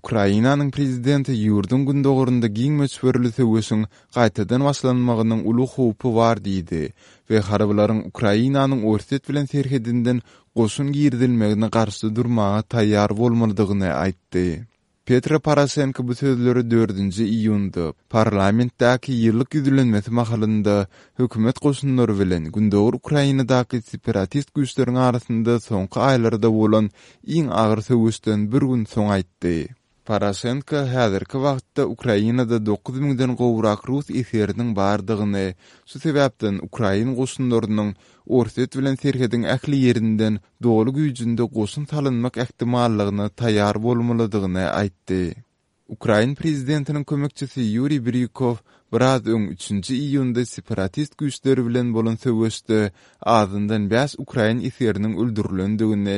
Ukrainanyň prezidenti ýurdun gündogurunda giň möçberli töwüsüň gaýtadan başlanmagynyň uly howpy bar diýdi we harbylaryň Ukrainanyň ortat bilen serhedinden goşun girdilmegine garşy durmaga taýýar bolmalydygyny aýtdy. Petro Poroshenko bu sözleri 4-nji iýunda parlamentdäki ýyllyk ýüzlenmesi mahalynda hökümet goşunlary bilen gündogur Ukrainadaky separatist güýçleriň arasynda soňky aýlarda bolan iň agyr söwüşden bir gün soň aýtdy. Poroshenko häzirki wagtda Ukrainada 9000-den gowrak rus eseriniň bardygyny, şu sebäpden Ukraina goşunlarynyň ortat bilen serhediň ähli ýerinden dogly güýjünde goşun salynmak ähtimallygyny taýýar bolmalydygyny aýtdy. Ukraina prezidentiniň kömekçisi Yuri Brykov biraz öň 3-nji iýunda separatist güýçleri bilen bolan söwüşde azyndan 5 Ukraina eseriniň öldürilendigini,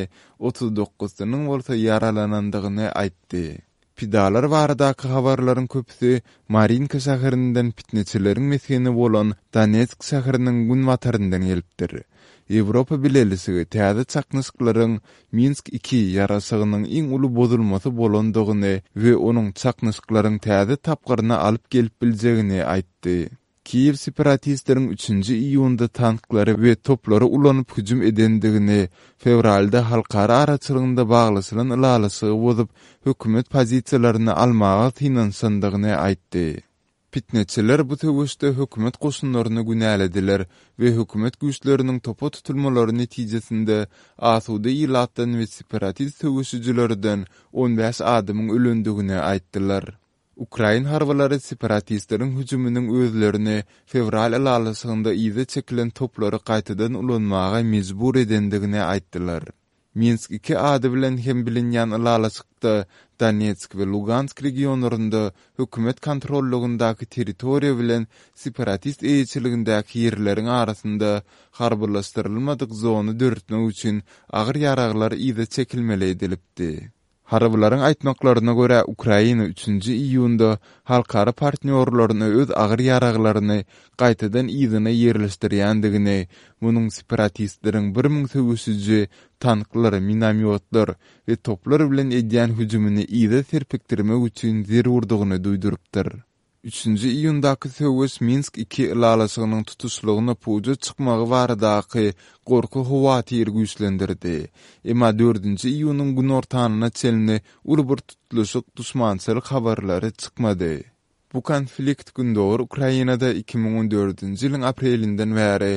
39-nyň bolsa yaralanandygyny aýtdy. Pidalar baradaky habarlaryň köpüsi Marinka şäherinden pitneçileriň meskeni bolan Donetsk şäheriniň günwataryndan gelipdir. Ýewropa bilelisi täze çaknyşyklaryň Minsk 2 ýarasygynyň iň uly bozulmasy bolandygyny we onuň çaknyşyklaryň täze tapgaryna alyp gelip biljegini aýtdy. Kiyev separatistleriň 3-nji iýunda tanklary we toplary ulanyp hüjüm edendigini, fevralda halkara araçylygynda baglysylan ılalasy bozup hökümet pozisiýalaryny almaga tynansandygyny aýtdy. Pitneçiler bu töwüşde hökümet goşunlaryny günälediler we hökümet güýçleriniň topa tutulmalary netijesinde asuda ýylatdan we separatist töwüşçülerden 15 adamyň ölendigini aýtdylar. Ukraina harbalary separatistleriň hüjüminiň özlerini fevral aýlarynda ýyzy çekilen toplary gaýtadan ulanmaga mejbur edendigini aýtdylar. Minsk 2 ady bilen hem bilinýän ýylalasykda Donetsk we Lugansk regionlarynda hökümet kontrollugundaky territoriýa bilen separatist eýçiligindäki ýerleriň arasynda harbylaşdyrylmadyk zony dörtmek üçin agyr ýaraglar ýyzy çekilmeli edilipdi. Harbylaryň aýtmaklaryna görä Ukraina 3-nji iýunda halkara partnerlaryny öz agyr ýaraglaryny gaýtadan ýyzyna ýerleşdirýändigini, munyň separatistleriň 1000 söwüşçi tanklary, minamyotlar we toplar bilen edýän hüjümini ýyzy serpekdirmek üçin zerurdygyny duýdurypdyr. 3-nji iýundaky söwüş Minsk 2 ýylasynyň tutuşlugyna puja çykmagy baradaky gorky howatyr güýçlendirdi. Emma 4-nji iýunyň gün ortanyna çelini uly bir tutuluşyk duşmançylyk habarlary çykmady. Bu konflikt gündor Ukrainada 2014-nji ýylyň aprelinden bäri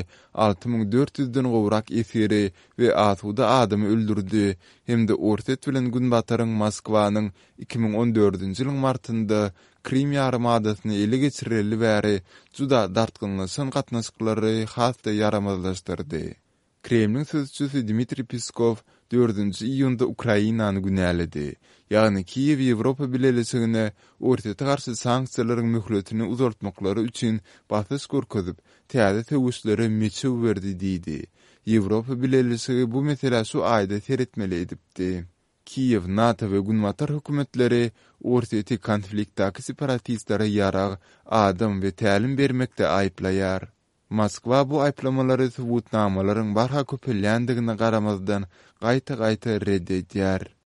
6400-den gowrak eseri we asuda adamy öldürdi. Hemde ortat bilen günbataryň Moskwanyň 2014-nji ýylyň martynda Krim ýarymadasyny ele geçireli bäri juda dartgynlaşan gatnaşyklary hasda yaramazlaşdyrdy. Kremlin sözçüsü Dmitri Peskov 4-nji iýunda Ukrainany günäledi. Ýagny Kiyew Ýewropa bilelisine ortaty garşy sanksiýalaryň möhletini uzaltmaklary üçin batyş görkezip, täze töwüşlere meçe berdi diýdi. Ýewropa bilelisi bu mesele şu aýda seretmeli edipdi. Kiyew, NATO we günwatar hökümetleri ortaty konfliktdaky separatistlere ýarag, adam we tälim bermekde aýplaýar. Moskwa bu aýplamalary subutnamalaryň barha köpelýändigine garamazdan gaýta-gaýta reddedýär.